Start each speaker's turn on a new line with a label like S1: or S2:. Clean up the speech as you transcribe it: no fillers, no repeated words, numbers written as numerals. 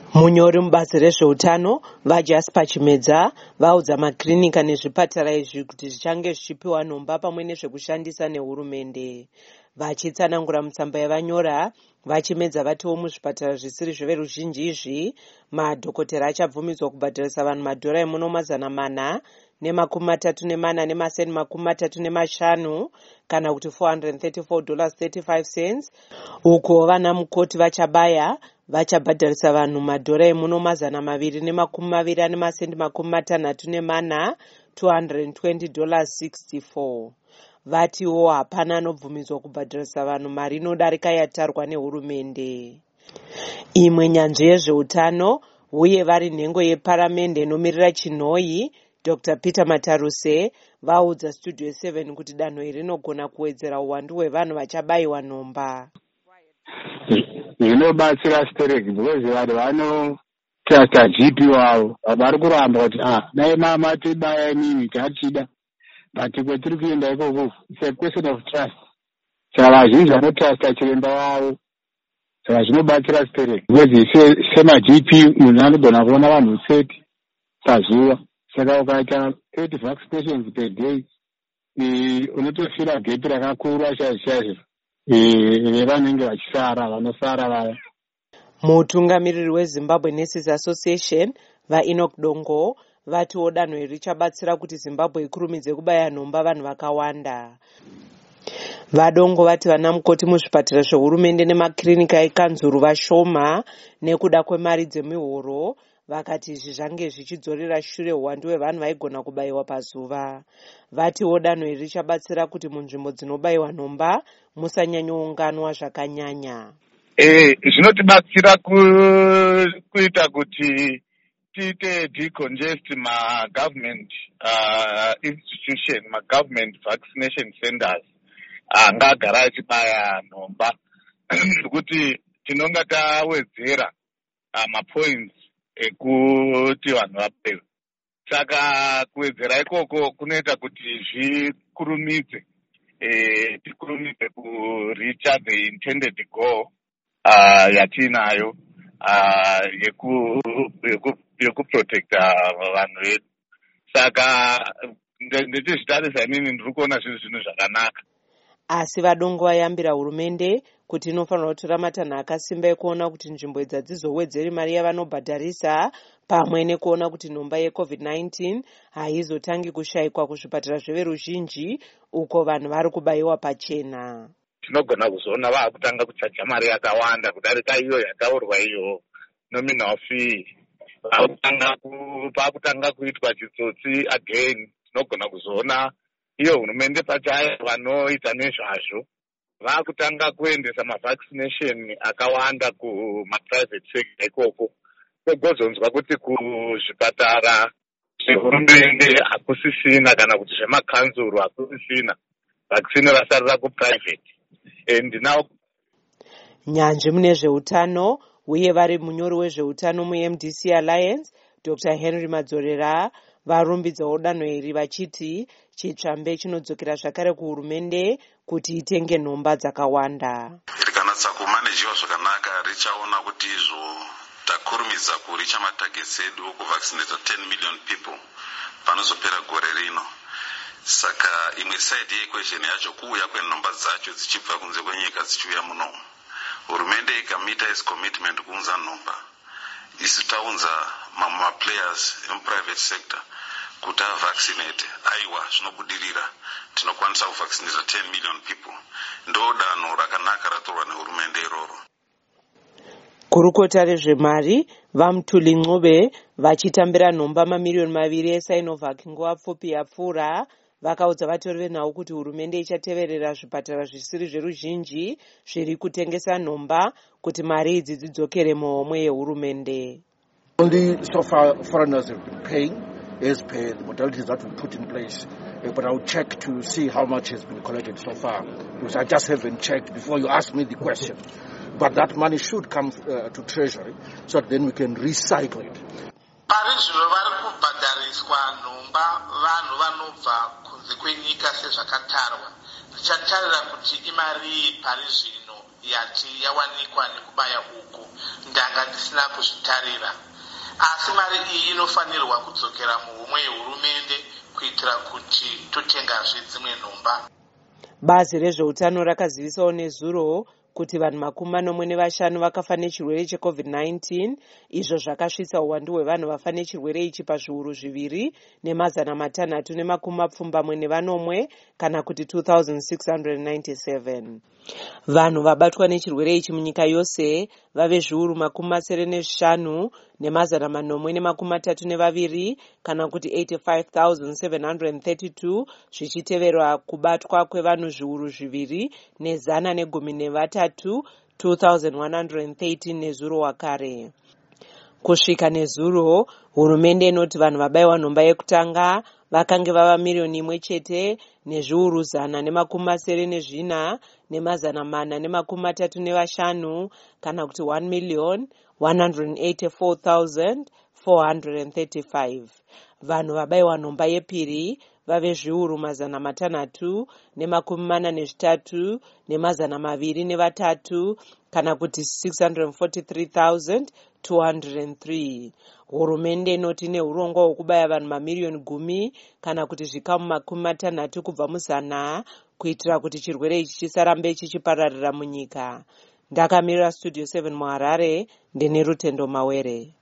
S1: Munyori mubazi rezveutano vaJasper Chimedza vaudza makirinika nezvipatara izvi kuti zvichange zvichipiwa nhomba pamwe nezvekushandisa nehurumende. Vachitsanangura mutsamba yavanyora, vaChimedza vatiwo muzvipatara zvisiri zveveruzhinji izvi madhokotera achabvumidzwa kubhadharisa vanhu madhora emuno $334.35 kana kuti $434.35, uko vana mukoti vachabaya vachabhadharisa vanhu madhora emuno $224.64 $220.64. Vatiwo hapana anobvumidzwa kubhadharisa vanhu mari inodarika yatarwa nehurumende. Imwe nyanzvi yezveutano uye vari nhengo yeparamende inomirira Chinhoyi, Dr. Peter Mataruse vaudza Studio 7 kuti danho iri rinogona kuwedzera uwandu hwevanhu vachabayiwa nhomba.
S2: Zvinobatsira stereki because vanhu vanotrasta GP wavo vari kuramba kuti dai mama tibaya inini tachida, but kwetiri kuenda ikoko it's a question of trust. Saka vazhinji vanotrasta chiremba wavo, saka zvinobatsira stereki because sema-GP munhu anogona kuona vanhu 30 pazuva, saka ukaita 30 vaccinations per day unotofira gepi rakakura chaizvo vanenge vachisara vanosara vaya.
S1: Mutungamiriri weZimbabwe Nurses Association vaEnoch Dongo vatiwo danho iri richabatsira kuti Zimbabwe ikurumidze kubaya nhomba vanhu vakawanda. Vadongo vati vana mukoti muzvipatara zvehurumende nemakirinika ekanzuru vashoma nekuda kwemari dzemihoro, vakati izvi zvange zvichidzorera shure uwandu hwevanhu vaigona kubayiwa pazuva. Vatiwo danho iri richabatsira kuti munzvimbo dzinobayiwa nhomba musanyanyounganwa zvakanyanya.
S3: Zvinotibatsira kuita kuti tiite decongest ma-government institution, ma-government vaccination centers angagara achibaya nhomba kuti tinonga tawedzera mapoints ekuti vanhu vapewe. Saka kuwedzera ikoko kunoita kuti zvikurumidze tikurumidze kuricha the intended goal yatinayo yekuprotecta vanhu vedu. Saka ndechizvitarisa inini ndiri kuona zviri zvinhu zvakanaka.
S1: Asi vadongo vayambira hurumende kuti inofanira kutora matanho akasimba ekuona kuti nzvimbo idzi hadzizowedzeri mari yavanobhadharisa, pamwe nekuona kuti nhomba yeCovid-19 haizotangi kushayikwa kuzvipatara zveveruzhinji uko vanhu vari kubayiwa pachena.
S3: Tinogona kuzoona vaakutanga kuchaja mari yakawanda kudarika iyo yataurwa iyo nominal fee. Paakutanga kuitwa chitsotsi again. Tinogona kuzoona iyo hurumende pachayo vanoita nezvazvo vaakutanga kuendesa mavaccination akawanda kumaprivate sector ikoko. Togozonzwa kuti kuzvipatara zvehurumende hakusisina kana kuti zvemakanzuru hakusisina, vaccine vasarira kuprivate. And now
S1: nyanzvi mune zveutano uye vari munyori wezveutano muMDC Alliance, Dr. Henry Madzorera varumbidzawo danho iri vachiti chitsvambe chinodzokera zvakare kuhurumende kuti itenge nhomba dzakawanda.
S4: Rikanatsa kumanejiwa zvakanaka richaona kuti izvo takurumidza kuricha matagets edu kuvaccinate 10 million people panozopera gore rino. Saka imwe side yeequation yacho kuuya kwenhomba dzacho dzichibva kunze kwenyika dzichiuya muno. Hurumende ikamita its commitment kuunza nhomba, isu taunza maplayers emuprivate sector kuti avaccinate, aiwa zvinobudirira, tinokwanisa kuvaccinate 10 million people. Ndo danho rakanaka ratorwa nehurumende iroro.
S1: Kurukota rezvemari vaMutuli Ncube vachitambira nhomba mamiliyoni 2 eSinovac nguva pfupi yapfuura vakaudza vatori venhau kuti hurumende ichateverera zvipatara zvisiri zveruzhinji zviri kutengesa nhomba kuti mari idzi dzidzokere muhomwe yehurumende.
S5: Only so far foreigners have been paying as per the modalities that we put in place. But I'll check to see how much has been collected so far, because I just haven't checked before you ask me the question. But that money should come to Treasury so that then we can recycle it.
S6: Parizvino vari kubhadhariswa nhomba vanhu vanobva kunze kwenyika sezvakatarwa. Tichatarira kuti imari parizvino yawanikwa nekubaya uku ndanga ndisina kuzvitarira. Asi mari iyi inofanirwa kudzokera muhomwe yehurumende kuitira kuti totengazve dzimwe nhomba.
S1: Bazi rezveutano rakazivisawo nezuro kuti vanhu 45 vakafa nechirwere cheCovid-19, izvo zvakasvitsa uwandu hwevanhu vafa nechirwere ichi pazviuru 2,670 kana kuti 2,697. Vanhu vabatwa nechirwere ichi munyika yose vave zviuru 75,832 kana kuti 85,732, zvichiteverwa kubatwa kwevanhu zviuru 2,113 2,113 nezuro wakare. Kusvika nezuro, hurumende inoti vanhu vabaiwa nhomba yekutanga vakange vava 1,000,000 nezviuru 1,435 kana kuti 1,184,435. Vanhu vabaiwa nhomba yepiri vave zviuru 643,203 kana kuti 643,203. Hurumende inoti neurongwa hwekubaya vanhu mamiriyoni 10 kana kuti zvikamu 60 kubva muzana kuitira kuti chirwere ichi chisarambe chichipararira munyika. Ndakamirira Studio 7 muHarare, ndine Rutendo Mawere.